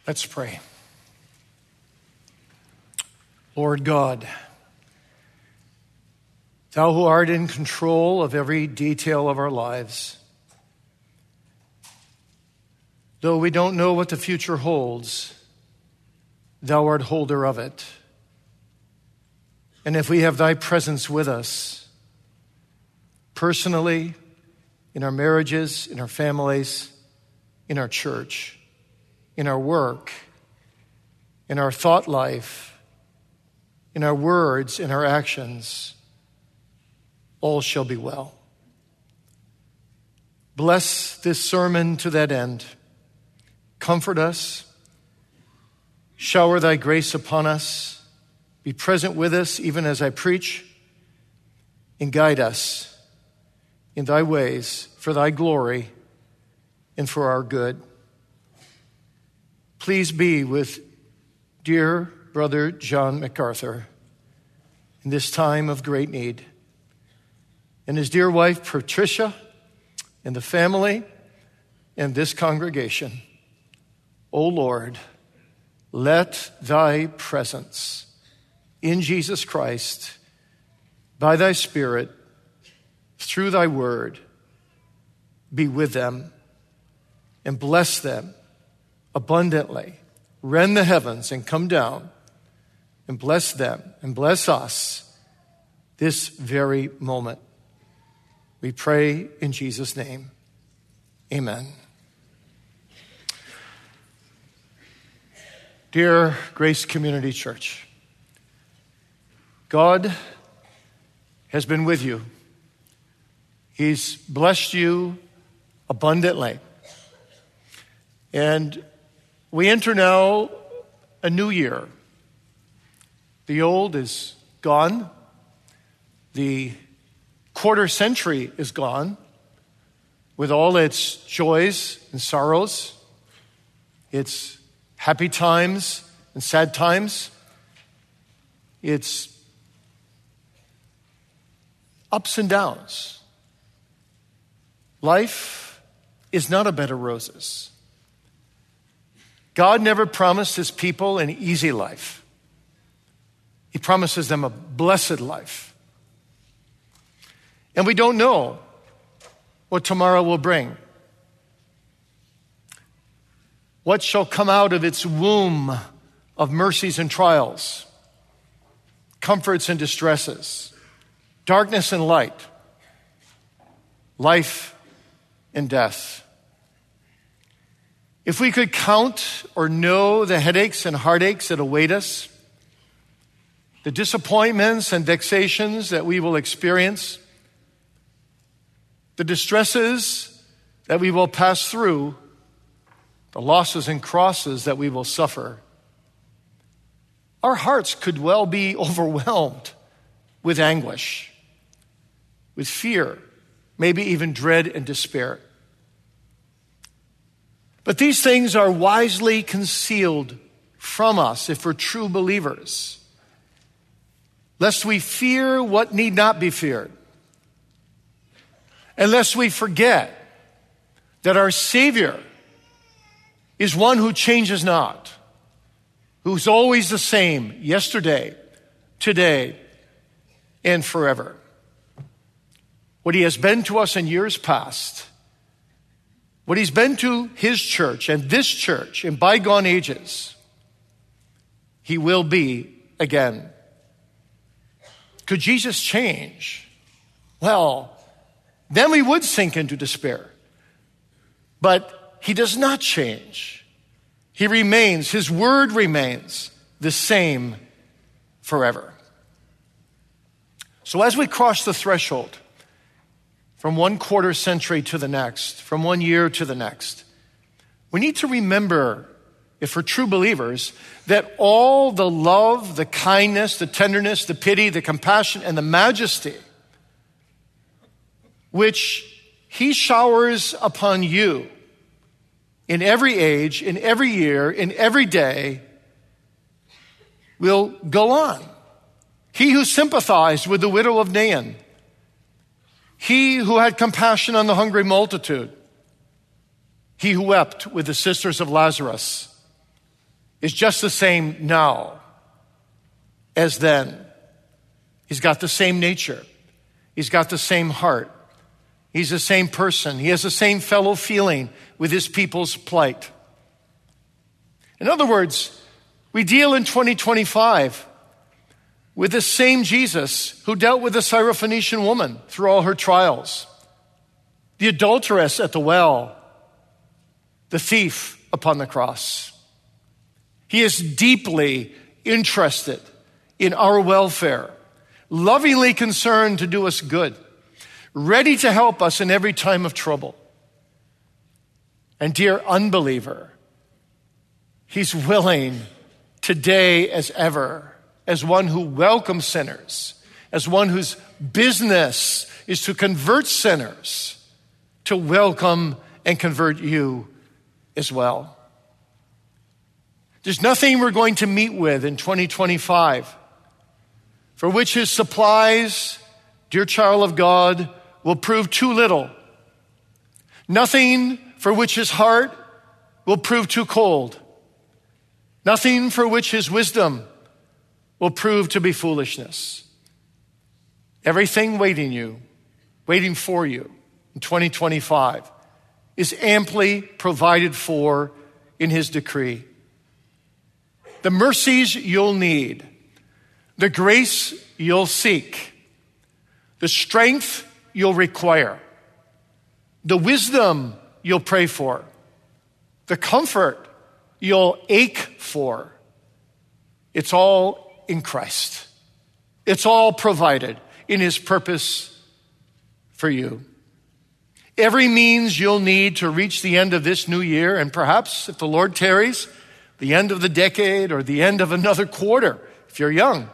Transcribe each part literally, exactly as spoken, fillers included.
Let's pray. Lord God, Thou who art in control of every detail of our lives, though we don't know what the future holds, Thou art holder of it. And if we have Thy presence with us, personally, in our marriages, in our families, in our church, in our work, in our thought life, in our words, in our actions, all shall be well. Bless this sermon to that end. Comfort us. Shower Thy grace upon us. Be present with us even as I preach, and guide us in Thy ways for Thy glory and for our good. Please be with dear brother John MacArthur in this time of great need, and his dear wife Patricia, and the family and this congregation. O Lord, let Thy presence in Jesus Christ, by Thy Spirit, through Thy word, be with them and bless them abundantly. Rend the heavens and come down and bless them and bless us this very moment. We pray in Jesus' name. Amen. Dear Grace Community Church, God has been with you. He's blessed you abundantly. And we enter now a new year. The old is gone. The quarter century is gone with all its joys and sorrows, its happy times and sad times, its ups and downs. Life is not a bed of roses. God never promised His people an easy life. He promises them a blessed life. And we don't know what tomorrow will bring. What shall come out of its womb of mercies and trials, comforts and distresses, darkness and light, life and death. If we could count or know the headaches and heartaches that await us, the disappointments and vexations that we will experience, the distresses that we will pass through, the losses and crosses that we will suffer, our hearts could well be overwhelmed with anguish, with fear, maybe even dread and despair. But these things are wisely concealed from us if we're true believers, lest we fear what need not be feared, and lest we forget that our Savior is one who changes not, who's always the same yesterday, today, and forever. What He has been to us in years past, what He's been to His church and this church in bygone ages, He will be again. Could Jesus change? Well, then we would sink into despair. But He does not change. He remains, His word remains the same forever. So as we cross the threshold from one quarter century to the next, from one year to the next, we need to remember, if we're true believers, that all the love, the kindness, the tenderness, the pity, the compassion, and the majesty which He showers upon you in every age, in every year, in every day, will go on. He who sympathized with the widow of Nain, He who had compassion on the hungry multitude, He who wept with the sisters of Lazarus, is just the same now as then. He's got the same nature. He's got the same heart. He's the same person. He has the same fellow feeling with his people's plight. In other words, we deal in twenty twenty-five with the same Jesus who dealt with the Syrophoenician woman through all her trials, the adulteress at the well, the thief upon the cross. He is deeply interested in our welfare, lovingly concerned to do us good, ready to help us in every time of trouble. And dear unbeliever, he's willing today as ever, as one who welcomes sinners, as one whose business is to convert sinners, to welcome and convert you as well. There's nothing we're going to meet with in twenty twenty-five for which his supplies, dear child of God, will prove too little. Nothing for which his heart will prove too cold. Nothing for which his wisdom will prove to be foolishness. Everything waiting you, waiting for you in twenty twenty-five is amply provided for in his decree. The mercies you'll need, the grace you'll seek, the strength you'll require, the wisdom you'll pray for, the comfort you'll ache for, it's all in Christ. It's all provided in his purpose for you. Every means you'll need to reach the end of this new year, and perhaps, if the Lord tarries, the end of the decade or the end of another quarter, if you're young.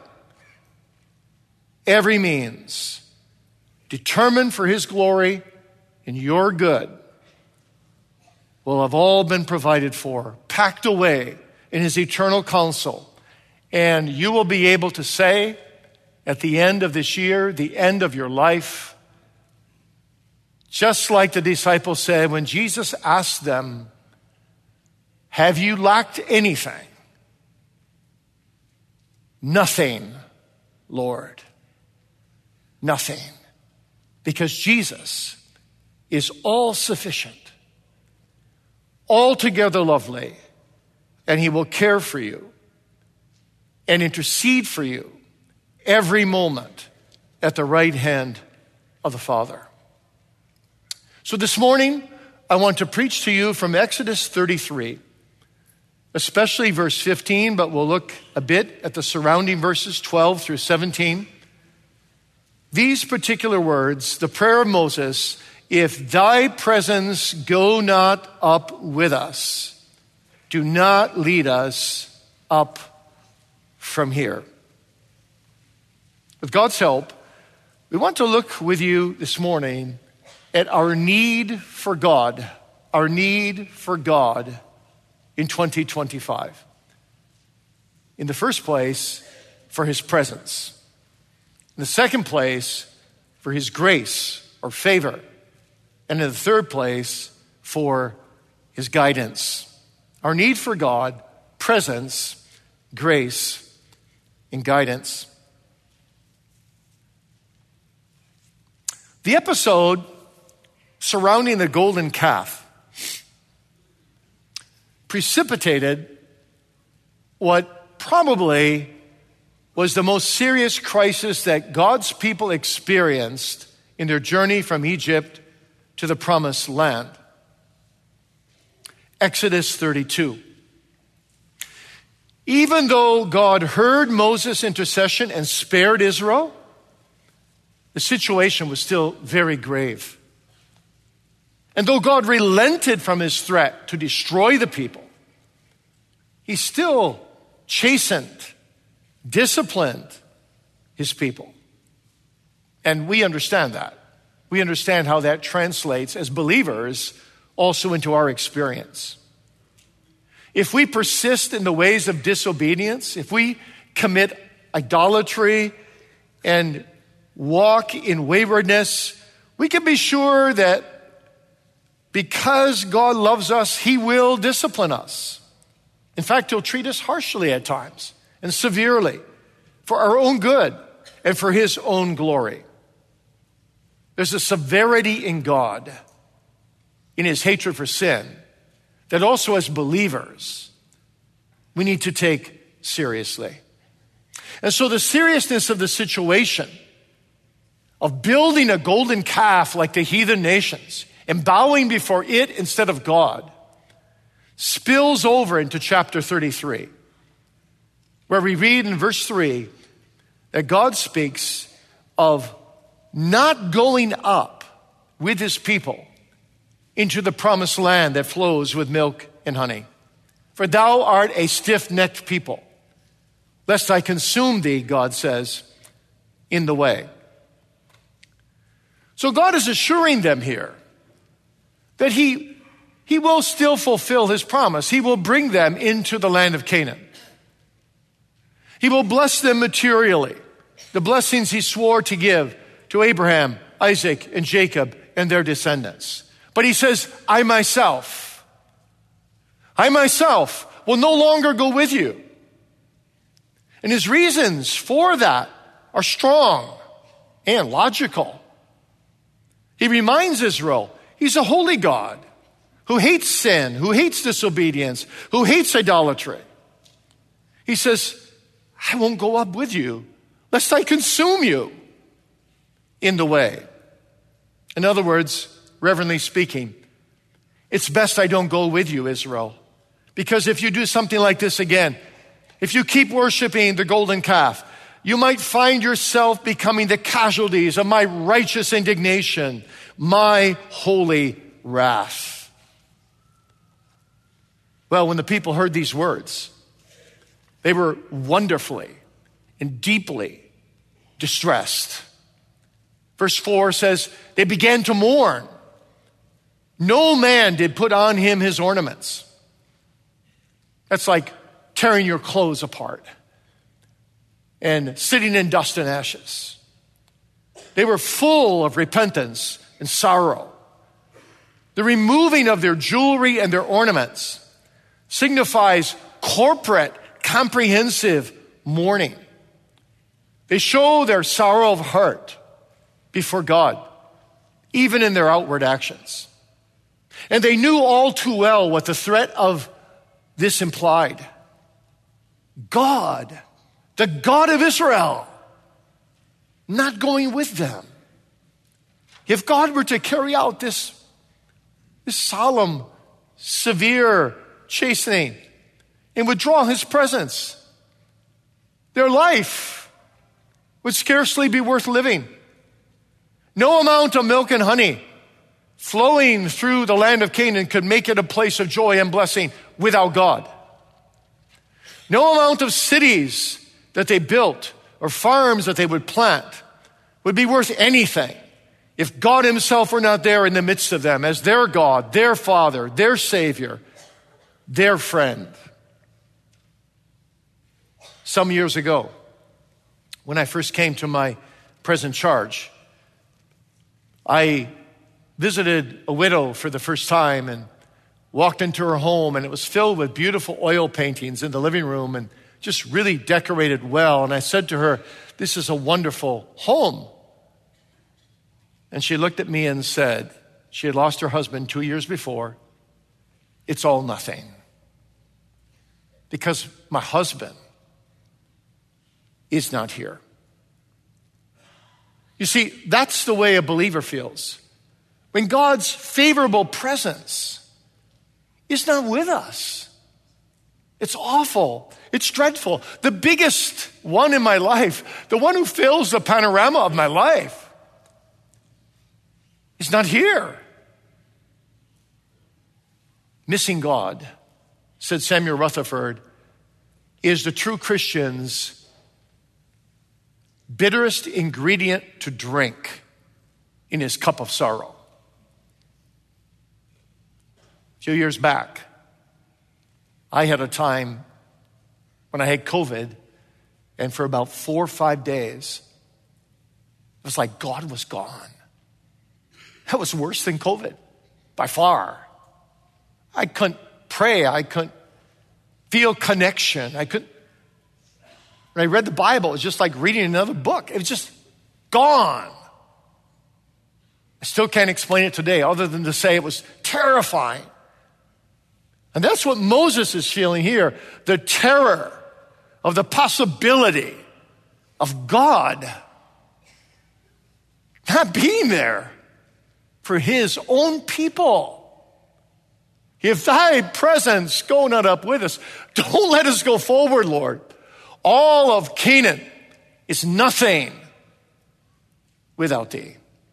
Every means determined for his glory and your good will have all been provided for, packed away in his eternal counsel. And you will be able to say at the end of this year, the end of your life, just like the disciples said when Jesus asked them, have you lacked anything? Nothing, Lord. Nothing. Because Jesus is all sufficient, altogether lovely, and he will care for you and intercede for you every moment at the right hand of the Father. So this morning, I want to preach to you from Exodus thirty-three, especially verse fifteen, but we'll look a bit at the surrounding verses twelve through seventeen. These particular words, the prayer of Moses, if thy presence go not up with us, do not lead us up from here. With God's help, we want to look with you this morning at our need for God, our need for God in twenty twenty-five. In the first place, for his presence. In the second place, for his grace or favor. And in the third place, for his guidance. Our need for God, presence, grace, and guidance. The episode surrounding the golden calf precipitated what probably was the most serious crisis that God's people experienced in their journey from Egypt to the promised land. Exodus thirty-two. Even though God heard Moses' intercession and spared Israel, the situation was still very grave. And though God relented from his threat to destroy the people, he still chastened, disciplined his people. And we understand that. We understand how that translates as believers also into our experience. If we persist in the ways of disobedience, if we commit idolatry and walk in waywardness, we can be sure that because God loves us, he will discipline us. In fact, he'll treat us harshly at times and severely for our own good and for his own glory. There's a severity in God, in his hatred for sin, that also as believers, we need to take seriously. And so the seriousness of the situation of building a golden calf like the heathen nations and bowing before it instead of God spills over into chapter thirty-three, where we read in verse three that God speaks of not going up with his people into the promised land that flows with milk and honey. For thou art a stiff-necked people, lest I consume thee, God says, in the way. So God is assuring them here that he, he will still fulfill his promise. He will bring them into the land of Canaan. He will bless them materially, the blessings he swore to give to Abraham, Isaac, and Jacob and their descendants. But he says, I myself, I myself will no longer go with you. And his reasons for that are strong and logical. He reminds Israel, he's a holy God who hates sin, who hates disobedience, who hates idolatry. He says, I won't go up with you, lest I consume you in the way. In other words, reverently speaking, it's best I don't go with you, Israel. Because if you do something like this again, if you keep worshiping the golden calf, you might find yourself becoming the casualties of my righteous indignation, my holy wrath. Well, when the people heard these words, they were wonderfully and deeply distressed. Verse four says, they began to mourn. No man did put on him his ornaments. That's like tearing your clothes apart and sitting in dust and ashes. They were full of repentance and sorrow. The removing of their jewelry and their ornaments signifies corporate, comprehensive mourning. They show their sorrow of heart before God, even in their outward actions. And they knew all too well what the threat of this implied. God, the God of Israel, not going with them. If God were to carry out this, this solemn, severe chastening and withdraw his presence, their life would scarcely be worth living. No amount of milk and honey flowing through the land of Canaan could make it a place of joy and blessing without God. No amount of cities that they built or farms that they would plant would be worth anything if God himself were not there in the midst of them as their God, their Father, their Savior, their friend. Some years ago, when I first came to my present charge, I visited a widow for the first time and walked into her home, and it was filled with beautiful oil paintings in the living room and just really decorated well. And I said to her, this is a wonderful home. And she looked at me and said, she had lost her husband two years before, it's all nothing. Because my husband is not here. You see, that's the way a believer feels. When God's favorable presence is not with us. It's awful. It's dreadful. The biggest one in my life, the one who fills the panorama of my life, is not here. Missing God, said Samuel Rutherford, is the true Christian's bitterest ingredient to drink in his cup of sorrow. A few years back, I had a time when I had COVID, and for about four or five days, it was like God was gone. That was worse than COVID, by far. I couldn't pray. I couldn't feel connection. I couldn't, when I read the Bible, it was just like reading another book. It was just gone. I still can't explain it today other than to say it was terrifying. And that's what Moses is feeling here, the terror of the possibility of God not being there for his own people. If thy presence go not up with us, don't let us go forward, Lord. All of Canaan is nothing without thee.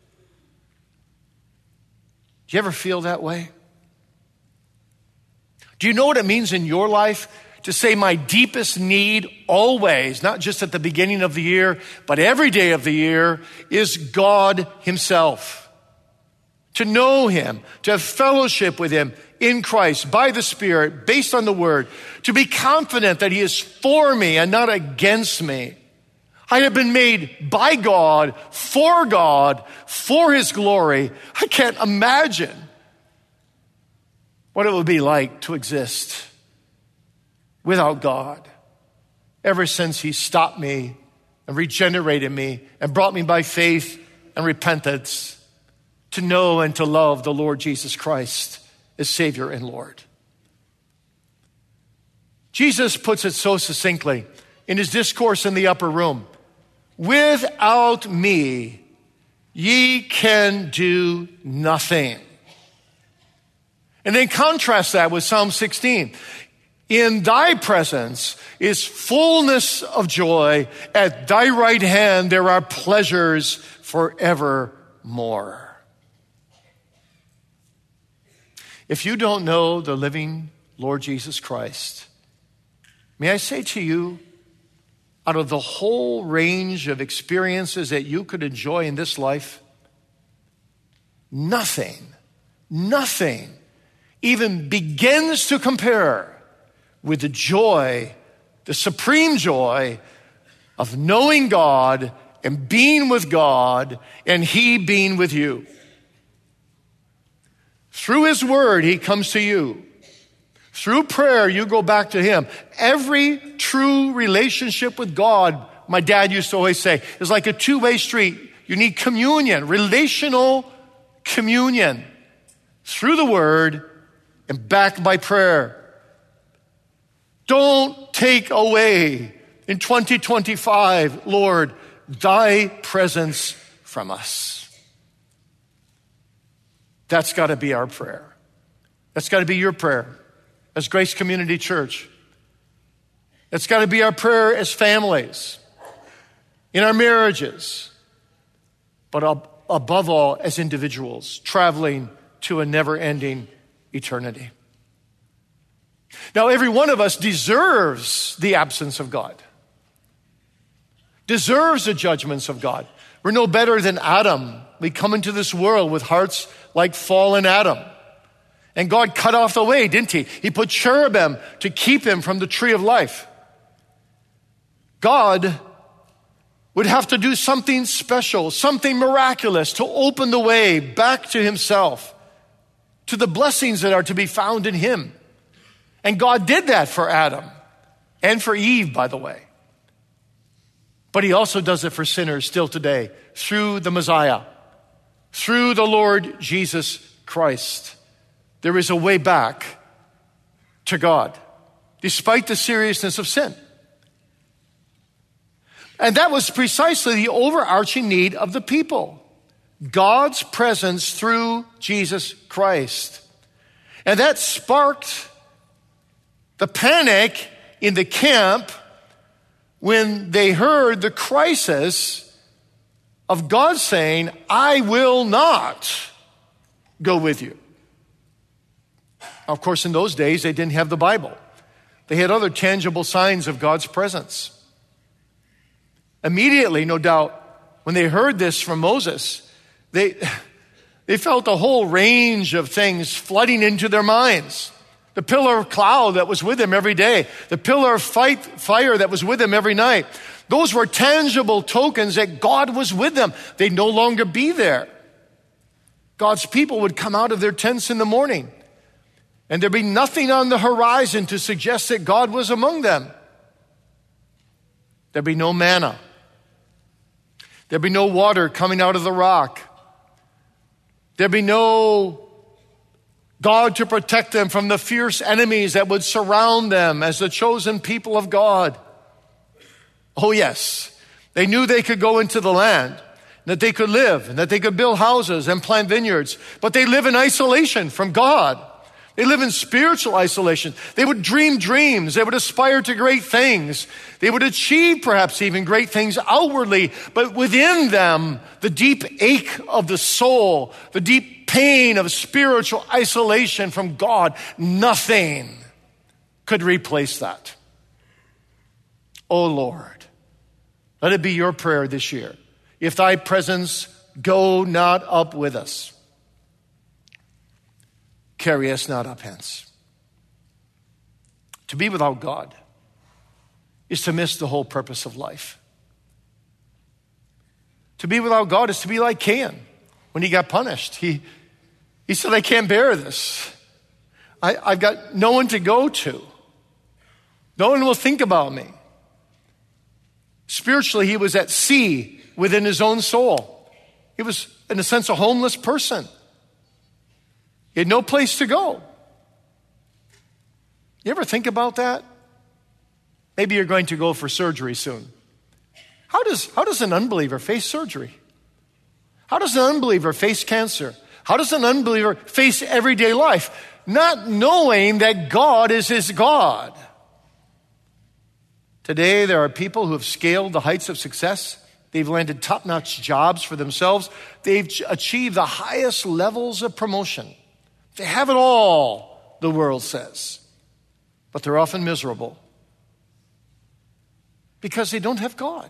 Do you ever feel that way? Do you know what it means in your life to say my deepest need always, not just at the beginning of the year, but every day of the year, is God himself? To know him, to have fellowship with him in Christ, by the Spirit, based on the Word, to be confident that he is for me and not against me. I have been made by God, for God, for his glory. I can't imagine what it would be like to exist without God. Ever since he stopped me and regenerated me and brought me by faith and repentance to know and to love the Lord Jesus Christ as Savior and Lord. Jesus puts it so succinctly in his discourse in the upper room. Without me, ye can do nothing. And then contrast that with Psalm sixteen. In thy presence is fullness of joy. At thy right hand there are pleasures forevermore. If you don't know the living Lord Jesus Christ, may I say to you, out of the whole range of experiences that you could enjoy in this life, nothing, nothing even begins to compare with the joy, the supreme joy of knowing God and being with God and he being with you. Through his word, he comes to you. Through prayer, you go back to him. Every true relationship with God, my dad used to always say, is like a two-way street. You need communion, relational communion through the word and backed by prayer. Don't take away in twenty twenty-five, Lord, thy presence from us. That's got to be our prayer. That's got to be your prayer as Grace Community Church. That's got to be our prayer as families, in our marriages, but ab- above all as individuals traveling to a never-ending eternity. Now, every one of us deserves the absence of God, deserves the judgments of God. We're no better than Adam. We come into this world with hearts like fallen Adam. And God cut off the way, didn't he? He put cherubim to keep him from the tree of life. God would have to do something special, something miraculous to open the way back to himself, to the blessings that are to be found in him. And God did that for Adam and for Eve, by the way. But he also does it for sinners still today through the Messiah, through the Lord Jesus Christ. There is a way back to God, despite the seriousness of sin. And that was precisely the overarching need of the people. God's presence through Jesus Christ. And that sparked the panic in the camp when they heard the crisis of God saying, I will not go with you. Of course, in those days, they didn't have the Bible. They had other tangible signs of God's presence. Immediately, no doubt, when they heard this from Moses, they, they felt a whole range of things flooding into their minds. The pillar of cloud that was with him every day. The pillar of fight, fire that was with him every night. Those were tangible tokens that God was with them. They'd no longer be there. God's people would come out of their tents in the morning And there'd be nothing on the horizon to suggest that God was among them. There'd be no manna. There'd be no water coming out of the rock. There'd be no God to protect them from the fierce enemies that would surround them as the chosen people of God. Oh yes, they knew they could go into the land, that they could live, and that they could build houses and plant vineyards, but they live in isolation from God. They live in spiritual isolation. They would dream dreams. They would aspire to great things. They would achieve perhaps even great things outwardly, but within them, the deep ache of the soul, the deep pain of spiritual isolation from God, nothing could replace that. Oh Lord, let it be your prayer this year. If thy presence go not up with us, carry us not up hence. To be without God is to miss the whole purpose of life. To be without God is to be like Cain when he got punished. He, he said, I can't bear this. I, I've got no one to go to. No one will think about me. Spiritually, he was at sea within his own soul. He was, in a sense, a homeless person. He had no place to go. You ever think about that? Maybe you're going to go for surgery soon. How does, how does an unbeliever face surgery? How does an unbeliever face cancer? How does an unbeliever face everyday life? Not knowing that God is his God. Today, there are people who have scaled the heights of success. They've landed top-notch jobs for themselves. They've achieved the highest levels of promotion. They have it all, the world says. But they're often miserable because they don't have God.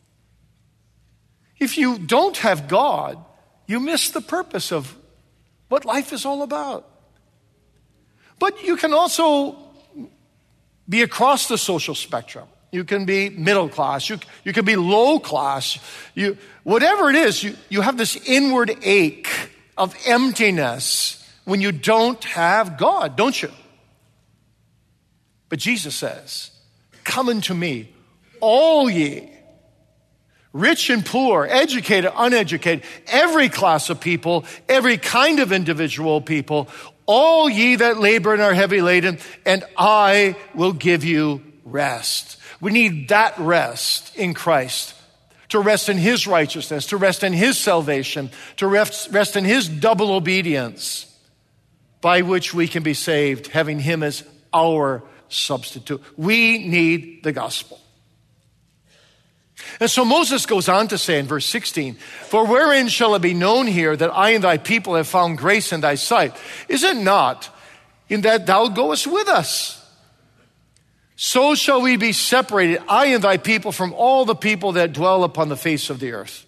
If you don't have God, you miss the purpose of what life is all about. But you can also be across the social spectrum. You can be middle class. You, you can be low class. You, whatever it is, you, you have this inward ache of emptiness when you don't have God, don't you? But Jesus says, come unto me, all ye, rich and poor, educated, uneducated, every class of people, every kind of individual people, all ye that labor and are heavy laden, and I will give you rest. We need that rest in Christ, to rest in his righteousness, to rest in his salvation, to rest, rest in his double obedience, by which we can be saved, having him as our substitute. We need the gospel. And so Moses goes on to say in verse sixteen, for wherein shall it be known here that I and thy people have found grace in thy sight? Is it not in that thou goest with us? So shall we be separated, I and thy people, from all the people that dwell upon the face of the earth.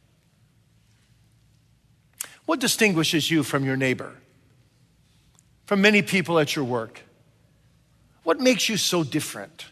What distinguishes you from your neighbor? From many people at your work? What makes you so different?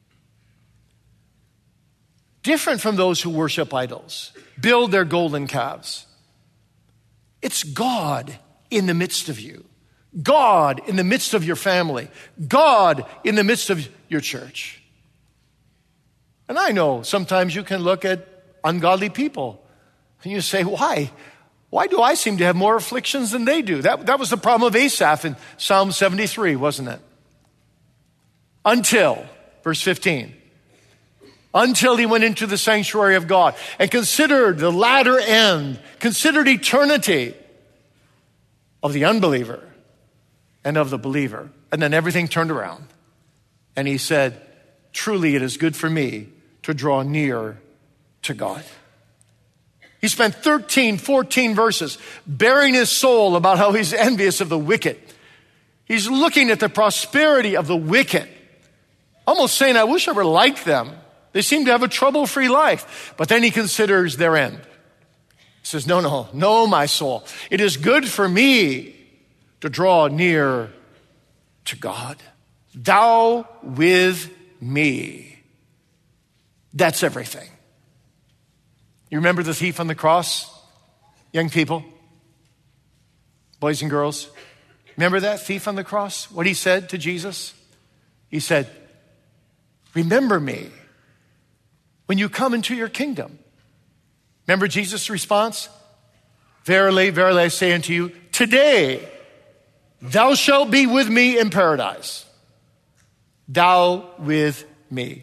Different from those who worship idols, build their golden calves. It's God in the midst of you. God in the midst of your family. God in the midst of your church. And I know sometimes you can look at ungodly people and you say, why? Why do I seem to have more afflictions than they do? That, that was the problem of Asaph in Psalm seventy-three, wasn't it? Until, verse fifteen, until he went into the sanctuary of God and considered the latter end, considered eternity of the unbeliever and of the believer. And then everything turned around. And he said, truly it is good for me to draw near to God. He spent thirteen, fourteen verses bearing his soul about how he's envious of the wicked. He's looking at the prosperity of the wicked, almost saying, I wish I were like them. They seem to have a trouble-free life. But then he considers their end. He says, no, no, no, my soul. It is good for me to draw near to God. Thou with me. That's everything. You remember the thief on the cross? Young people, boys and girls. Remember that thief on the cross? What he said to Jesus? He said, remember me when you come into your kingdom. Remember Jesus' response? Verily, verily, I say unto you, today thou shalt be with me in paradise. Thou with me.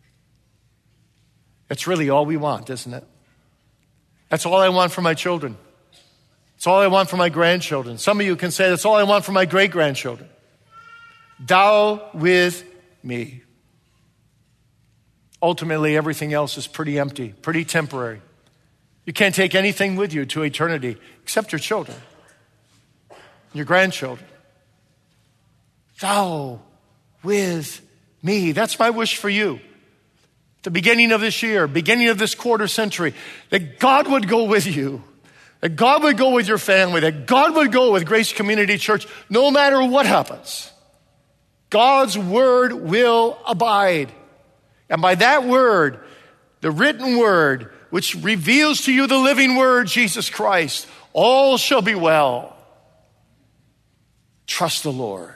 That's really all we want, isn't it? That's all I want for my children. It's all I want for my grandchildren. Some of you can say, that's all I want for my great-grandchildren. Thou with me. Ultimately, everything else is pretty empty, pretty temporary. You can't take anything with you to eternity except your children, your grandchildren. Thou with me. That's my wish for you. At the beginning of this year, beginning of this quarter century, that God would go with you. That God would go with your family, that God would go with Grace Community Church, no matter what happens. God's word will abide. And by that word, the written word, which reveals to you the living word, Jesus Christ, all shall be well. Trust the Lord.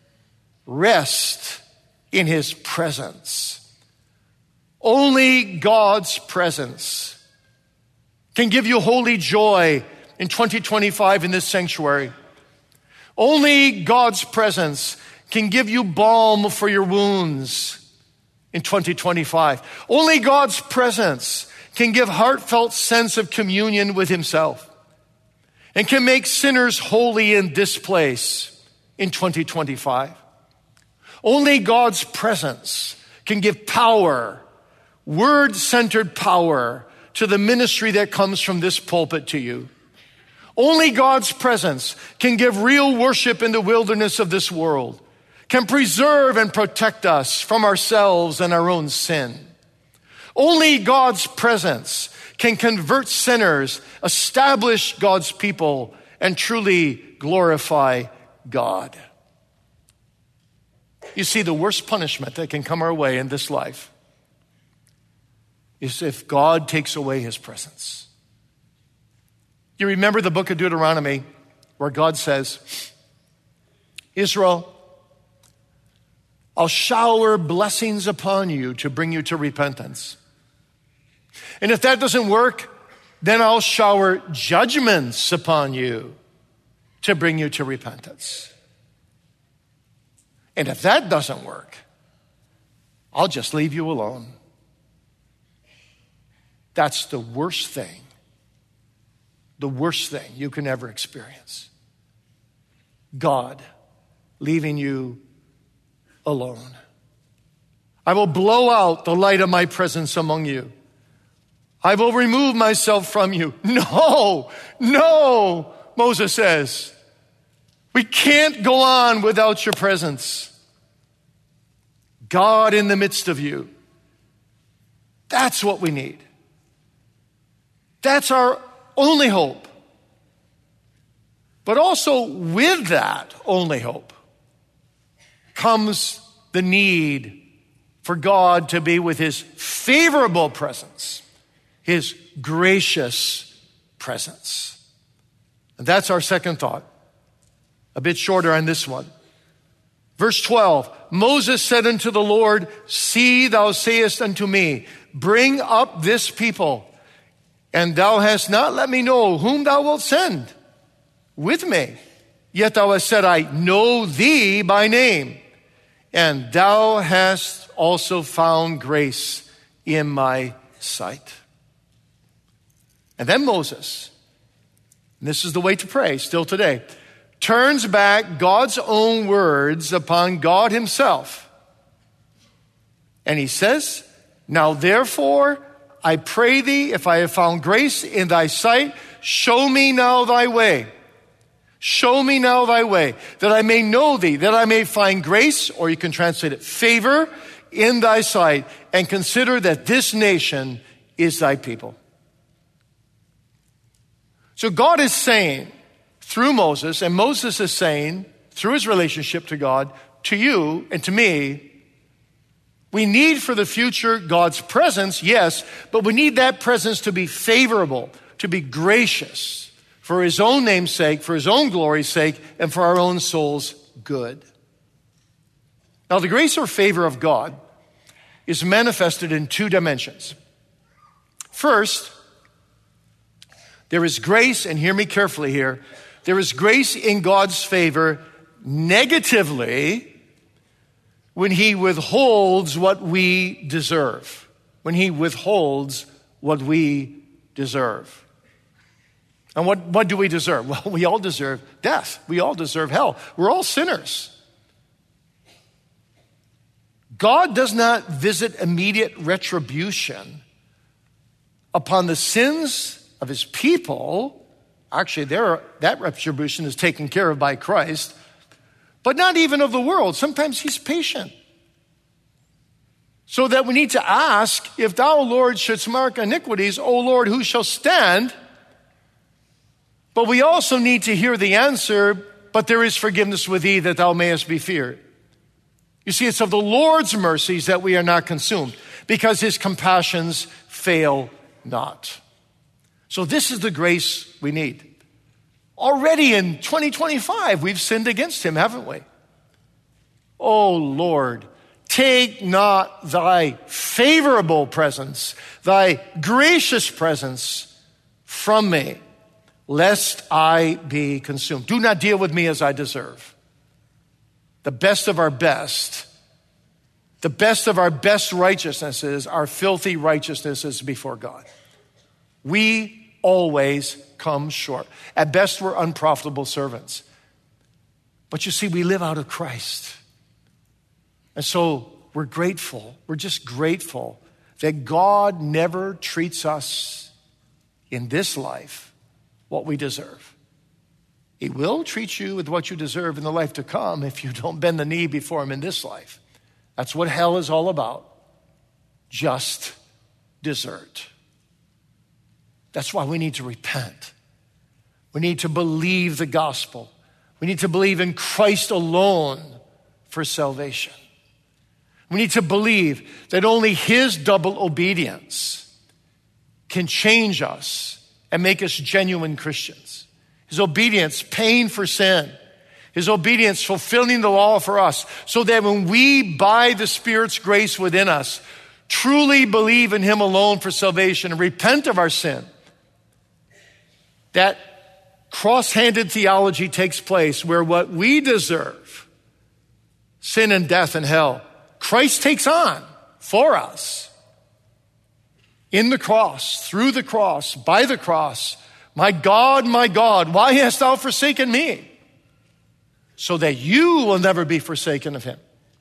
Rest in his presence. Only God's presence can give you holy joy in twenty twenty-five in this sanctuary. Only God's presence can give you balm for your wounds in twenty twenty-five. Only God's presence can give heartfelt sense of communion with himself and can make sinners holy in this place in twenty twenty-five. Only God's presence can give power, word-centered power, to the ministry that comes from this pulpit to you. Only God's presence can give real worship in the wilderness of this world, can preserve and protect us from ourselves and our own sin. Only God's presence can convert sinners, establish God's people, and truly glorify God. You see, the worst punishment that can come our way in this life is if God takes away his presence. You remember the book of Deuteronomy where God says, Israel, I'll shower blessings upon you to bring you to repentance. And if that doesn't work, then I'll shower judgments upon you to bring you to repentance. And if that doesn't work, I'll just leave you alone. That's the worst thing, the worst thing you can ever experience. God leaving you alone. I will blow out the light of my presence among you. I will remove myself from you. No, no, Moses says. We can't go on without your presence. God in the midst of you. That's what we need. That's our only hope. But also with that only hope comes the need for God to be with his favorable presence, his gracious presence. And that's our second thought. A bit shorter on this one. Verse twelve, Moses said unto the Lord, see, thou sayest unto me, bring up this people, and thou hast not let me know whom thou wilt send with me. Yet thou hast said, I know thee by name, and thou hast also found grace in my sight. And then Moses, and this is the way to pray still today, turns back God's own words upon God himself. And he says, now therefore, I pray thee, if I have found grace in thy sight, show me now thy way. Show me now thy way, that I may know thee, that I may find grace, or you can translate it, favor in thy sight, and consider that this nation is thy people. So God is saying through Moses, and Moses is saying through his relationship to God, to you and to me, we need for the future God's presence, yes, but we need that presence to be favorable, to be gracious, for his own name's sake, for his own glory's sake, and for our own soul's good. Now, the grace or favor of God is manifested in two dimensions. First, there is grace, and hear me carefully here, there is grace in God's favor negatively when he withholds what we deserve. When he withholds what we deserve. And what, what do we deserve? Well, we all deserve death. We all deserve hell. We're all sinners. God does not visit immediate retribution upon the sins of his people. Actually, there, that retribution is taken care of by Christ, but not even of the world. Sometimes he's patient. So that we need to ask, if thou, Lord, shouldst mark iniquities, O Lord, who shall stand? But we also need to hear the answer, but there is forgiveness with thee that thou mayest be feared. You see, it's of the Lord's mercies that we are not consumed, because his compassions fail not. So this is the grace we need. Already in twenty twenty-five, we've sinned against him, haven't we? Oh Lord, take not thy favorable presence, thy gracious presence from me, lest I be consumed. Do not deal with me as I deserve. The best of our best, the best of our best righteousnesses are filthy righteousnesses before God. We always come short. At best, we're unprofitable servants. But you see, we live out of Christ. And so we're grateful. We're just grateful that God never treats us in this life what we deserve. He will treat you with what you deserve in the life to come if you don't bend the knee before him in this life. That's what hell is all about. Just desert. That's why we need to repent. We need to believe the gospel. We need to believe in Christ alone for salvation. We need to believe that only his double obedience can change us and make us genuine Christians. His obedience, paying for sin. His obedience, fulfilling the law for us, so that when we, by the Spirit's grace within us, truly believe in him alone for salvation and repent of our sin, that cross-handed theology takes place where what we deserve, sin and death and hell, Christ takes on for us in the cross, through the cross, by the cross. My God, my God, why hast thou forsaken me? So that you will never be forsaken of him.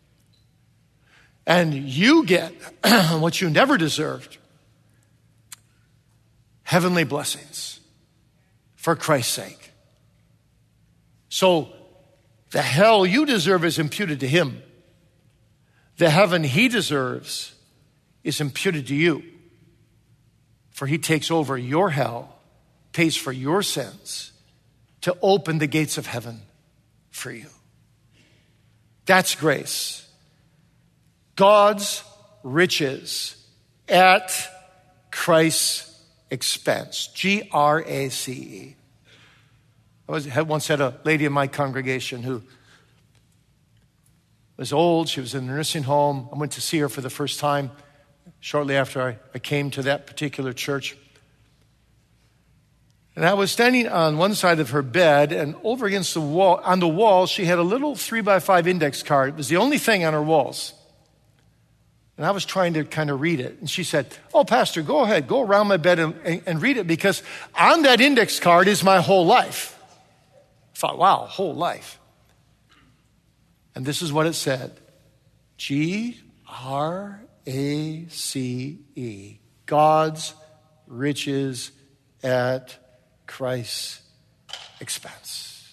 And you get what you never deserved. Heavenly blessings for Christ's sake. So the hell you deserve is imputed to him. The heaven he deserves is imputed to you. For he takes over your hell, pays for your sins, to open the gates of heaven for you. That's grace. God's riches at Christ's expense. G R A C E. I was, had once had a lady in my congregation who was old. She was in a nursing home. I went to see her for the first time shortly after I, I came to that particular church. And I was standing on one side of her bed, and over against the wall, on the wall, she had a little three by five index card. It was the only thing on her walls. And I was trying to kind of read it. And she said, "Oh, Pastor, go ahead. Go around my bed and, and, and read it, because on that index card is my whole life." I thought, wow, whole life. And this is what it said. G R A C E. God's riches at Christ's expense.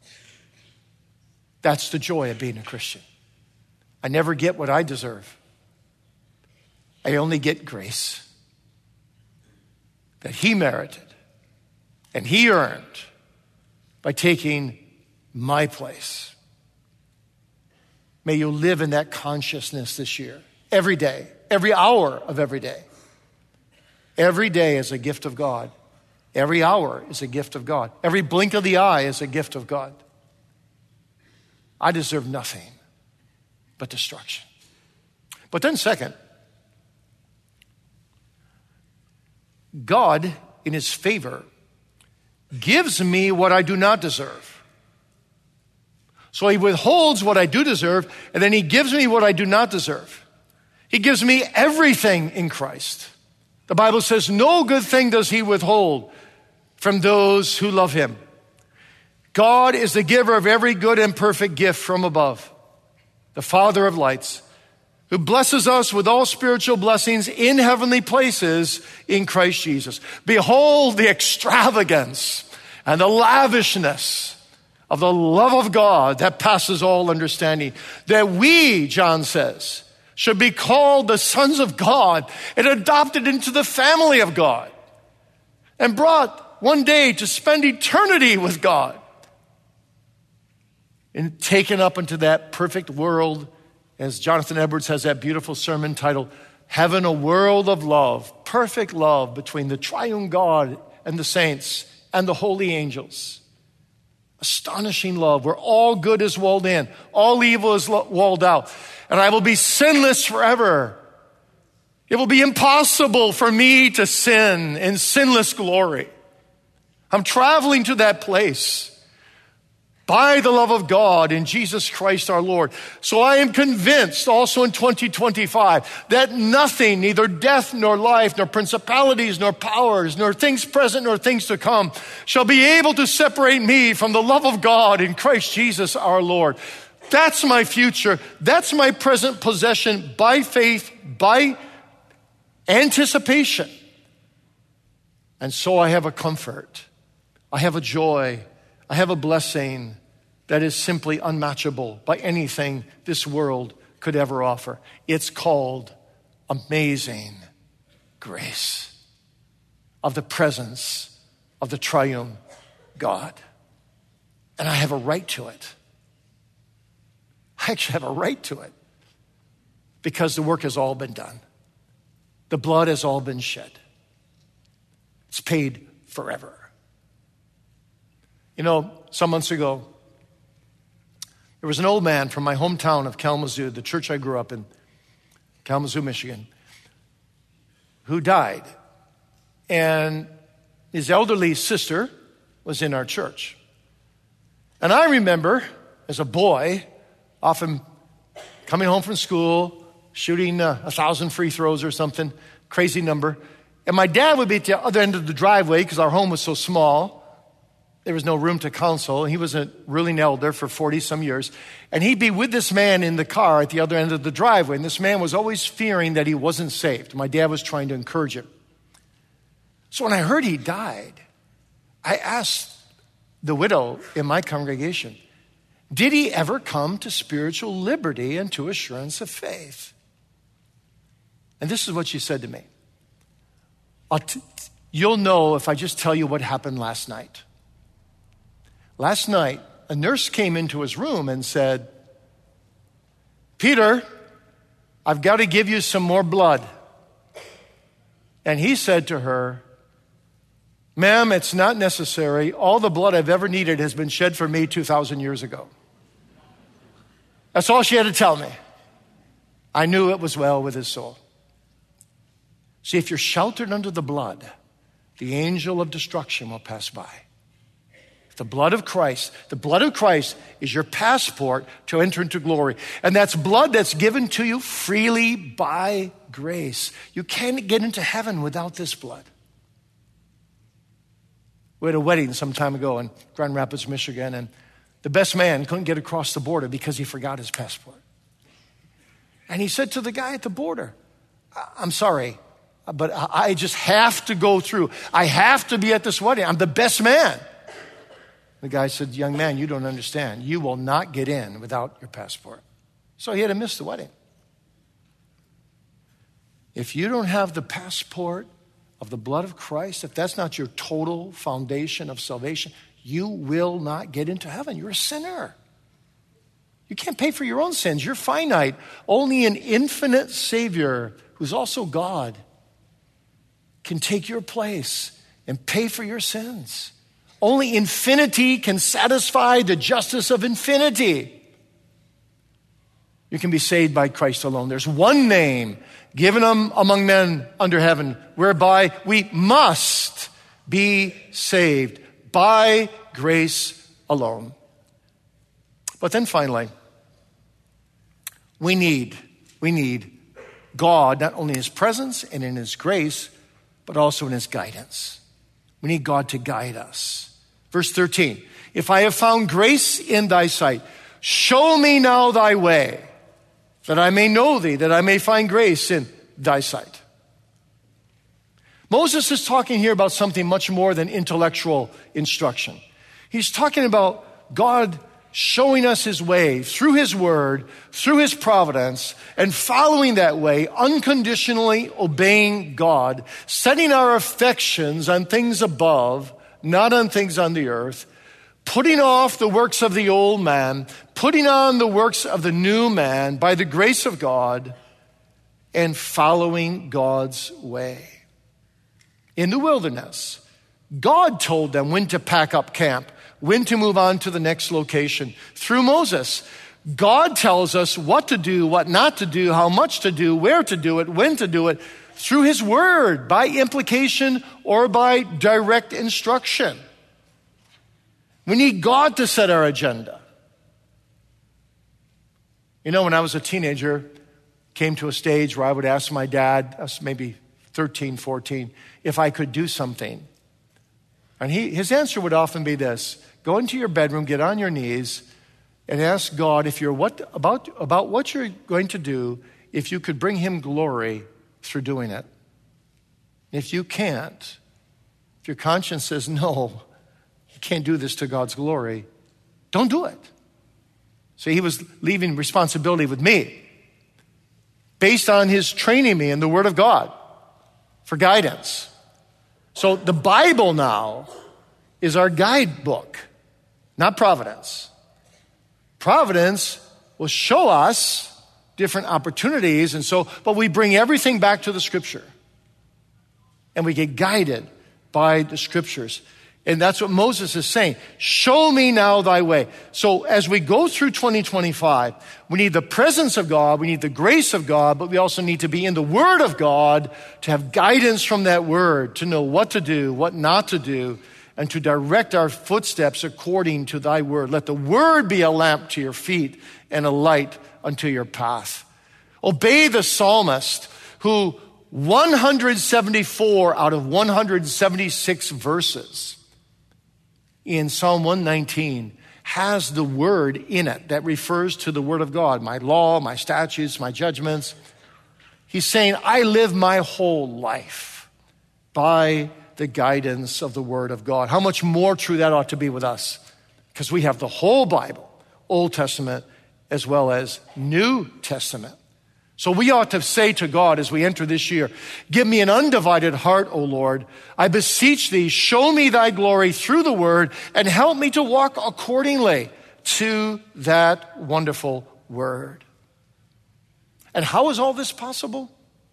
That's the joy of being a Christian. I never get what I deserve. I only get grace that he merited and he earned by taking my place. May you live in that consciousness this year, every day, every hour of every day. Every day is a gift of God. Every hour is a gift of God. Every blink of the eye is a gift of God. I deserve nothing but destruction. But then second, God, in his favor, gives me what I do not deserve. So he withholds what I do deserve, and then he gives me what I do not deserve. He gives me everything in Christ. The Bible says, no good thing does he withhold from those who love him. God is the giver of every good and perfect gift from above, the Father of lights, who blesses us with all spiritual blessings in heavenly places in Christ Jesus. Behold the extravagance and the lavishness of the love of God that passes all understanding, that we, John says, should be called the sons of God and adopted into the family of God and brought one day to spend eternity with God and taken up into that perfect world, as Jonathan Edwards has that beautiful sermon titled, Heaven, a World of Love, perfect love between the triune God and the saints and the holy angels. Astonishing love where all good is walled in, all evil is walled out, and I will be sinless forever. It will be impossible for me to sin in sinless glory. I'm traveling to that place by the love of God in Jesus Christ our Lord. So I am convinced also in twenty twenty-five that nothing, neither death nor life, nor principalities, nor powers, nor things present, nor things to come, shall be able to separate me from the love of God in Christ Jesus our Lord. That's my future. That's my present possession by faith, by anticipation. And so I have a comfort. I have a joy. I have a blessing that is simply unmatchable by anything this world could ever offer. It's called amazing grace of the presence of the triune God. And I have a right to it. I actually have a right to it because the work has all been done. The blood has all been shed. It's paid forever. You know, some months ago, there was an old man from my hometown of Kalamazoo, the church I grew up in, Kalamazoo, Michigan, who died. And his elderly sister was in our church. And I remember, as a boy, often coming home from school, shooting uh, a thousand free throws or something, crazy number. And my dad would be at the other end of the driveway because our home was so small. There was no room to counsel. He was a ruling elder for forty some years. And he'd be with this man in the car at the other end of the driveway. And this man was always fearing that he wasn't saved. My dad was trying to encourage him. So when I heard he died, I asked the widow in my congregation, did he ever come to spiritual liberty and to assurance of faith? And this is what she said to me. I'll t- you'll know if I just tell you what happened last night. Last night, a nurse came into his room and said, Peter, I've got to give you some more blood. And he said to her, ma'am, it's not necessary. All the blood I've ever needed has been shed for me two thousand years ago. That's all she had to tell me. I knew it was well with his soul. See, if you're sheltered under the blood, the angel of destruction will pass by. The blood of Christ, the blood of Christ is your passport to enter into glory. And that's blood that's given to you freely by grace. You can't get into heaven without this blood. We had a wedding some time ago in Grand Rapids, Michigan, and the best man couldn't get across the border because he forgot his passport. And he said to the guy at the border, I'm sorry, but I just have to go through. I have to be at this wedding. I'm the best man. The guy said, young man, you don't understand. You will not get in without your passport. So he had to miss the wedding. If you don't have the passport of the blood of Christ, if that's not your total foundation of salvation, you will not get into heaven. You're a sinner. You can't pay for your own sins. You're finite. Only an infinite Savior, who's also God, can take your place and pay for your sins. Only infinity can satisfy the justice of infinity. You can be saved by Christ alone. There's one name given among men under heaven whereby we must be saved by grace alone. But then finally, we need, we need God, not only in his presence and in his grace, but also in his guidance. We need God to guide us. Verse thirteen, if I have found grace in thy sight, show me now thy way, that I may know thee, that I may find grace in thy sight. Moses is talking here about something much more than intellectual instruction. He's talking about God showing us his way through his word, through his providence, and following that way, unconditionally obeying God, setting our affections on things above, not on things on the earth, putting off the works of the old man, putting on the works of the new man by the grace of God, and following God's way. In the wilderness, God told them when to pack up camp, when to move on to the next location. Through Moses, God tells us what to do, what not to do, how much to do, where to do it, when to do it, through his word, by implication or by direct instruction. We need God to set our agenda. You know, when I was a teenager, came to a stage where I would ask my dad, I was maybe thirteen, fourteen, if I could do something. And he, his answer would often be this: go into your bedroom, get on your knees, and ask God if you're what about, about what you're going to do, if you could bring him glory through doing it. If you can't, if your conscience says, no, you can't do this to God's glory, don't do it. So he was leaving responsibility with me based on his training me in the Word of God for guidance. So the Bible now is our guidebook, not providence. Providence will show us different opportunities, and so, but we bring everything back to the Scripture. And we get guided by the Scriptures. And that's what Moses is saying. Show me now thy way. So as we go through twenty twenty-five, we need the presence of God, we need the grace of God, but we also need to be in the Word of God to have guidance from that Word, to know what to do, what not to do, and to direct our footsteps according to thy Word. Let the Word be a lamp to your feet and a light unto your path. Obey the psalmist who one hundred seventy-four out of one hundred seventy-six verses in Psalm one nineteen has the word in it that refers to the Word of God, my law, my statutes, my judgments. He's saying, I live my whole life by the guidance of the Word of God. How much more true that ought to be with us, because we have the whole Bible, Old Testament as well as New Testament. So we ought to say to God as we enter this year, give me an undivided heart, O Lord. I beseech thee, show me thy glory through the Word and help me to walk accordingly to that wonderful Word. And how is all this possible?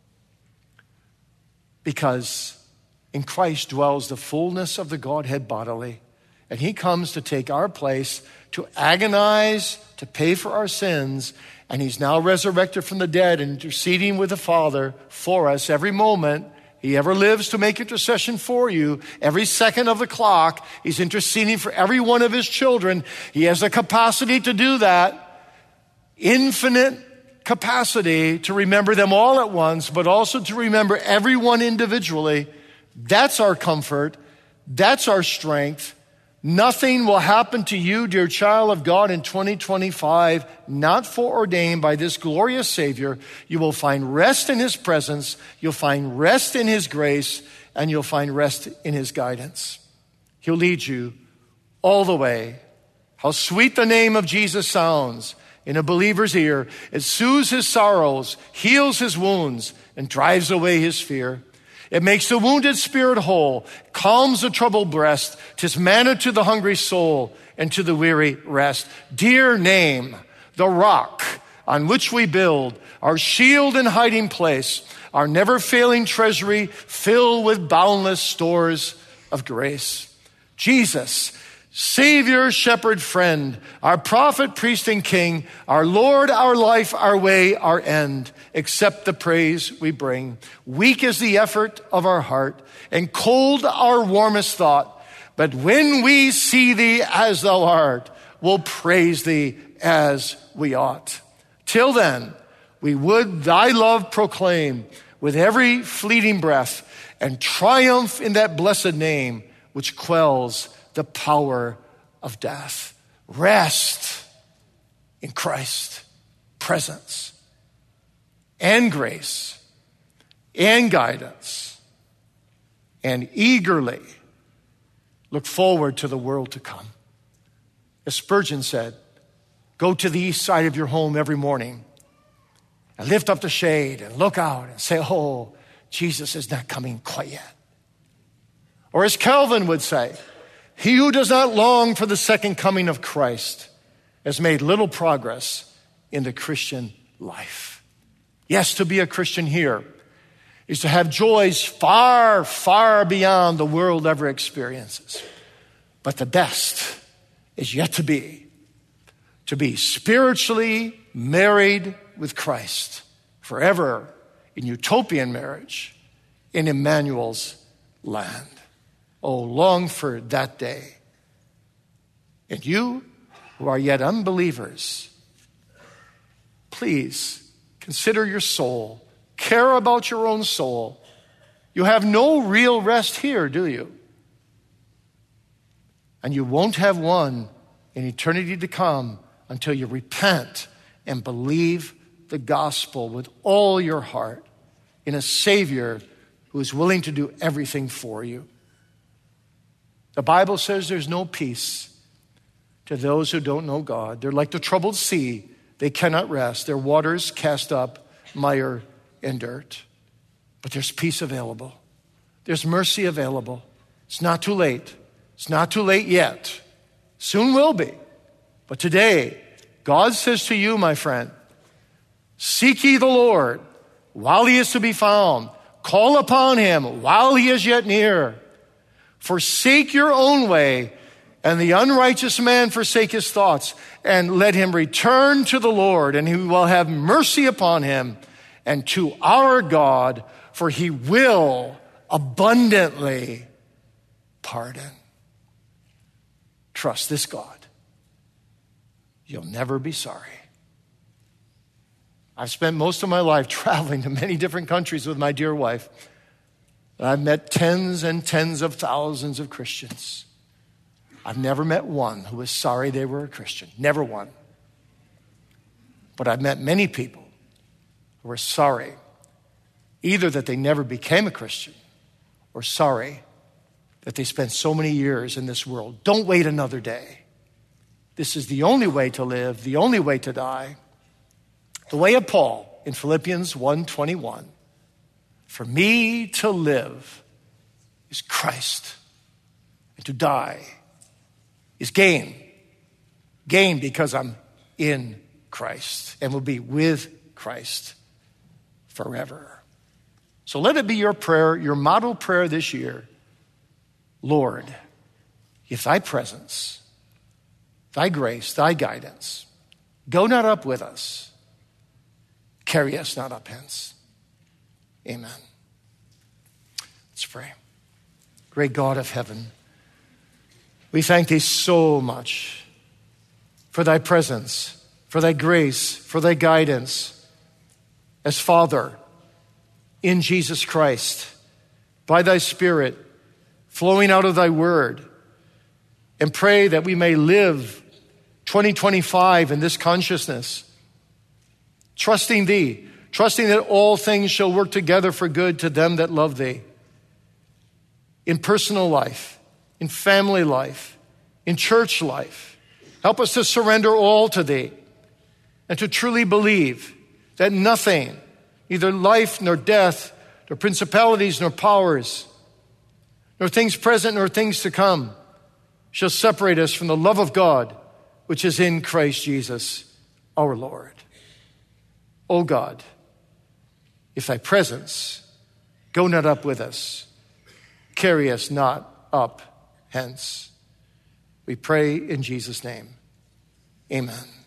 Because in Christ dwells the fullness of the Godhead bodily, and he comes to take our place, to agonize, to pay for our sins. And he's now resurrected from the dead and interceding with the Father for us every moment. He ever lives to make intercession for you. Every second of the clock, he's interceding for every one of his children. He has the capacity to do that. Infinite capacity to remember them all at once, but also to remember everyone individually. That's our comfort. That's our strength. Nothing will happen to you, dear child of God, in twenty twenty-five, not foreordained by this glorious Savior. You will find rest in his presence, you'll find rest in his grace, and you'll find rest in his guidance. He'll lead you all the way. How sweet the name of Jesus sounds in a believer's ear. It soothes his sorrows, heals his wounds, and drives away his fear. It makes the wounded spirit whole, calms the troubled breast. 'Tis manna to the hungry soul and to the weary rest. Dear name, the rock on which we build, our shield and hiding place, our never failing treasury filled with boundless stores of grace. Jesus, Savior, shepherd, friend, our prophet, priest, and king, our Lord, our life, our way, our end. Accept the praise we bring. Weak is the effort of our heart, and cold our warmest thought. But when we see thee as thou art, we'll praise thee as we ought. Till then, we would thy love proclaim with every fleeting breath, and triumph in that blessed name which quells the power of death. Rest in Christ, presence and grace and guidance, and eagerly look forward to the world to come. As Spurgeon said, go to the east side of your home every morning and lift up the shade and look out and say, oh, Jesus is not coming quite yet. Or as Calvin would say, he who does not long for the second coming of Christ has made little progress in the Christian life. Yes, to be a Christian here is to have joys far, far beyond the world ever experiences. But the best is yet to be, to be spiritually married with Christ forever in utopian marriage in Emmanuel's land. Oh, long for that day. And you who are yet unbelievers, please consider your soul. Care about your own soul. You have no real rest here, do you? And you won't have one in eternity to come until you repent and believe the gospel with all your heart in a Savior who is willing to do everything for you. The Bible says there's no peace to those who don't know God. They're like the troubled sea. They cannot rest. Their waters cast up mire and dirt. But there's peace available. There's mercy available. It's not too late. It's not too late yet. Soon will be. But today, God says to you, my friend, seek ye the Lord while he is to be found. Call upon him while he is yet near. Forsake your own way, and the unrighteous man forsake his thoughts, and let him return to the Lord, and he will have mercy upon him, and to our God, for he will abundantly pardon. Trust this God. You'll never be sorry. I've spent most of my life traveling to many different countries with my dear wife. I've met tens and tens of thousands of Christians. I've never met one who was sorry they were a Christian. Never one. But I've met many people who were sorry, either that they never became a Christian or sorry that they spent so many years in this world. Don't wait another day. This is the only way to live, the only way to die. The way of Paul in Philippians one twenty-one. For me to live is Christ, and to die is gain. Gain because I'm in Christ and will be with Christ forever. So let it be your prayer, your model prayer this year. Lord, if thy presence, thy grace, thy guidance, go not up with us, carry us not up hence. Amen. Let's pray. Great God of heaven, we thank thee so much for thy presence, for thy grace, for thy guidance as Father in Jesus Christ, by thy Spirit flowing out of thy word, and pray that we may live twenty twenty-five in this consciousness, trusting thee, trusting that all things shall work together for good to them that love thee. In personal life, in family life, in church life. Help us to surrender all to thee and to truly believe that nothing, neither life nor death, nor principalities nor powers, nor things present nor things to come, shall separate us from the love of God, which is in Christ Jesus, our Lord. O God, if thy presence go not up with us, carry us not up hence. We pray in Jesus' name. Amen.